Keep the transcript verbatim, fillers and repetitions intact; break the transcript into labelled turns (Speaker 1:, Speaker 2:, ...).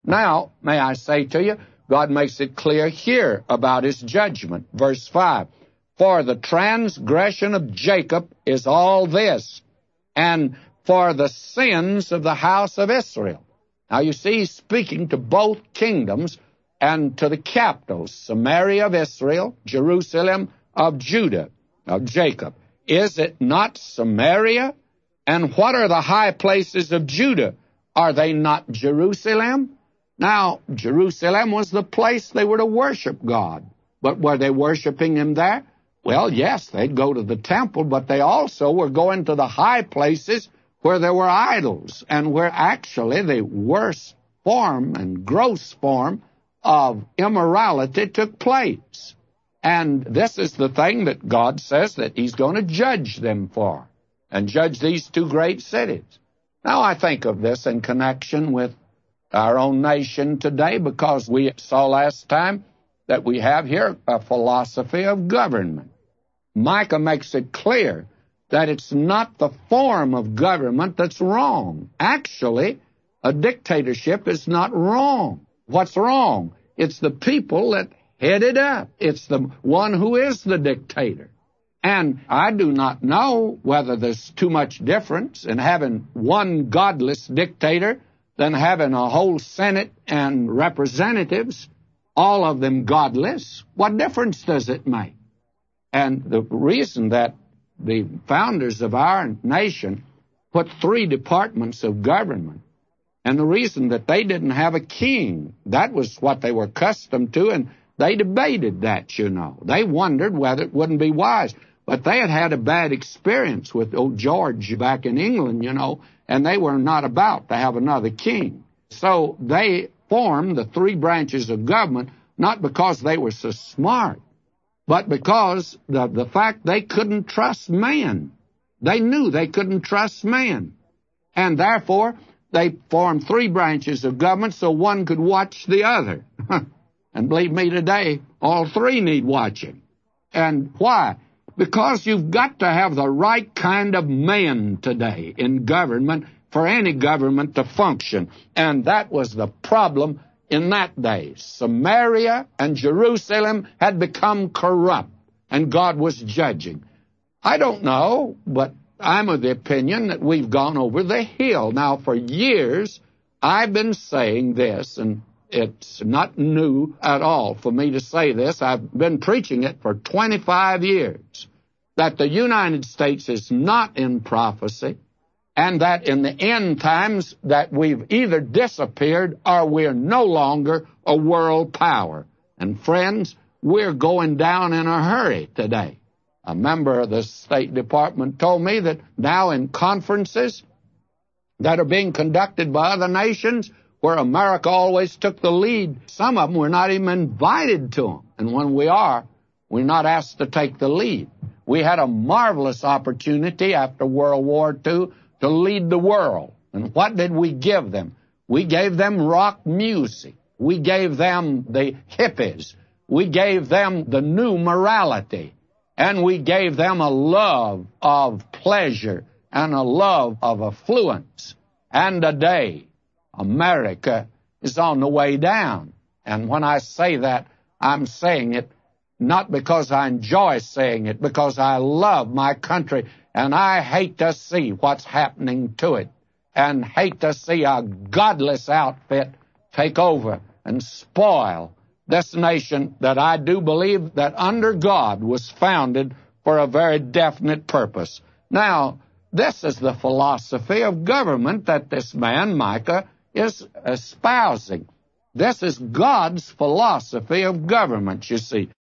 Speaker 1: Now, may I say to you, God makes it clear here about his judgment. Verse five, for the transgression of Jacob is all this, and for the sins of the house of Israel. Now you see, he's speaking to both kingdoms and to the capitals, Samaria of Israel, Jerusalem of Judah, of Jacob. Is it not Samaria? And what are the high places of Judah? Are they not Jerusalem? Now, Jerusalem was the place they were to worship God. But were they worshiping him there? Well, yes, they'd go to the temple, but they also were going to the high places where there were idols and where actually the worst form and gross form of immorality took place. And this is the thing that God says that he's going to judge them for, and judge these two great cities. Now, I think of this in connection with our own nation today, because we saw last time that we have here a philosophy of government. Micah makes it clear that it's not the form of government that's wrong. Actually, a dictatorship is not wrong. What's wrong? It's the people that head it up. It's the one who is the dictator. And I do not know whether there's too much difference in having one godless dictator than having a whole Senate and representatives, all of them godless. What difference does it make? And the reason that the founders of our nation put three departments of government, and the reason that they didn't have a king, that was what they were accustomed to, and they debated that, you know. They wondered whether it wouldn't be wise. But they had had a bad experience with old George back in England, you know, and they were not about to have another king. So they formed the three branches of government, not because they were so smart, but because the, the fact they couldn't trust man. They knew they couldn't trust man. And therefore, they formed three branches of government so one could watch the other. And believe me today, all three need watching. And why? Because you've got to have the right kind of man today in government for any government to function. And that was the problem in that day. Samaria and Jerusalem had become corrupt, and God was judging. I don't know, but I'm of the opinion that we've gone over the hill. Now, for years, I've been saying this, and it's not new at all for me to say this. I've been preaching it for twenty-five years, that the United States is not in prophecy, and that in the end times that we've either disappeared or we're no longer a world power. And friends, we're going down in a hurry today. A member of the State Department told me that now in conferences that are being conducted by other nations, where America always took the lead, some of them we're not even invited to them. And when we are, we're not asked to take the lead. We had a marvelous opportunity after World War Two to lead the world. And what did we give them? We gave them rock music. We gave them the hippies. We gave them the new morality. And we gave them a love of pleasure and a love of affluence. And today, America is on the way down. And when I say that, I'm saying it not because I enjoy saying it, because I love my country, and I hate to see what's happening to it, and hate to see a godless outfit take over and spoil this nation that I do believe that under God was founded for a very definite purpose. Now, this is the philosophy of government that this man, Micah, is espousing. This is God's philosophy of government, you see.